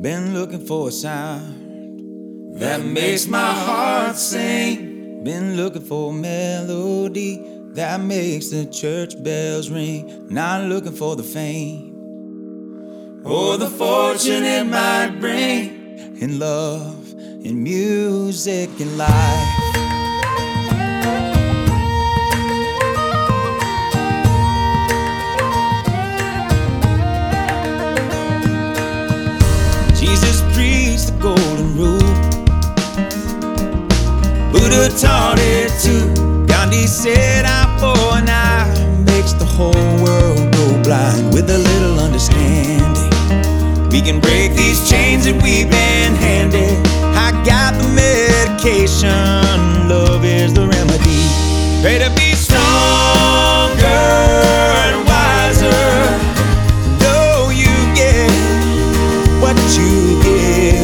I've been looking for a sound that makes my heart sing. Been looking for a melody that makes the church bells ring. Not looking for the fame or the fortune it might bring. In love, in music, in life. Jesus preached the golden rule, Buddha taught it too. Gandhi said eye for an eye makes the whole world go blind. With a little understanding, we can break these chains that we've been handed. I got the medication, love is the remedy. Pray to be stronger and wiser. Know you get what you give.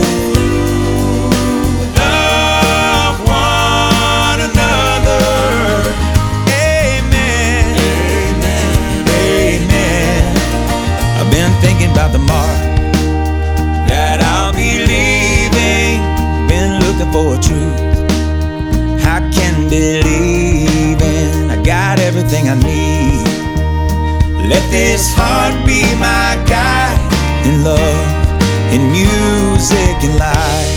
Love one another. Amen. Amen. Amen. I've been thinking about the mark that I'll be leaving. Been looking for a truth I can believe in. I got everything I need. Let this heart be my guide. In love, in music, in life.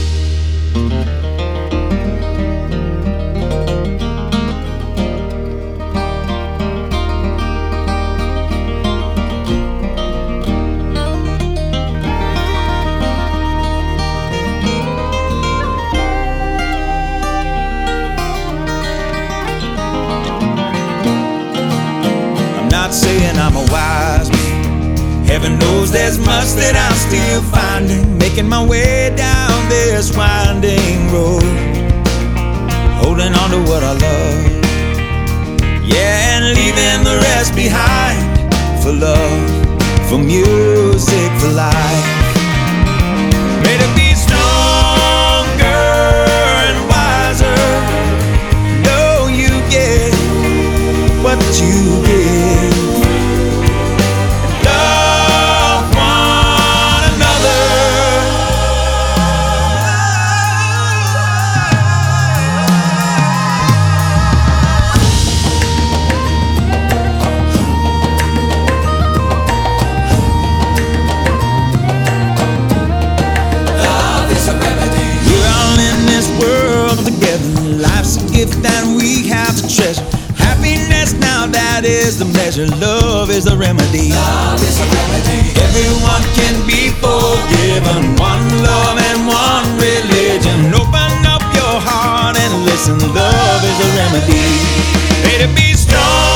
Not saying I'm a wise man. Heaven knows there's much that I'm still finding. Making my way down this winding road, holding on to what I love, yeah, and leaving the rest behind. For love, for music, for life. Made to be stronger and wiser. Know you get what you give. That we have to treasure. Happiness now, that is the measure. Love is the remedy. Love is the remedy. Everyone can be forgiven. One love and one religion. Open up your heart and listen. Love is the remedy. May to be strong